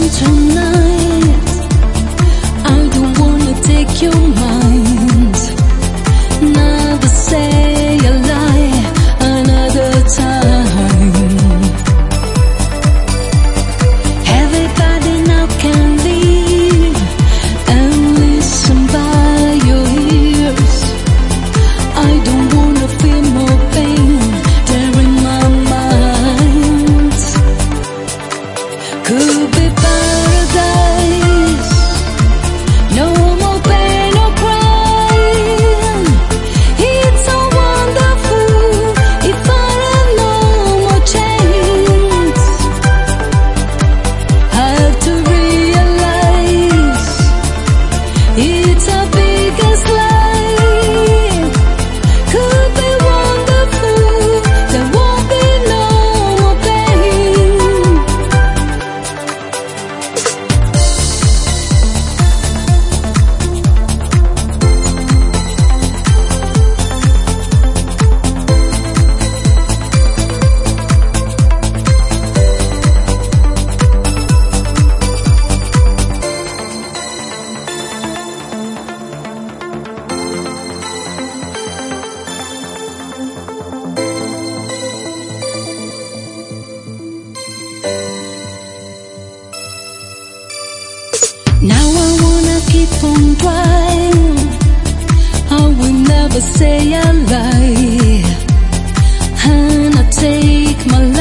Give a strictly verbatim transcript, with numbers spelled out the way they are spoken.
tonight. I don't wanna take your mind. Never say a lie another time. Everybody now can leave and listen by your ears. I don't wanna feel more pain there in my mind. Could be paradise, no more pain or crying. It's so wonderful if I have no more chains. I have to realize it's a biggest lie. Could be wonderful, there won't be no more pain. Now I wanna keep on trying. I will never say a lie, and I take my life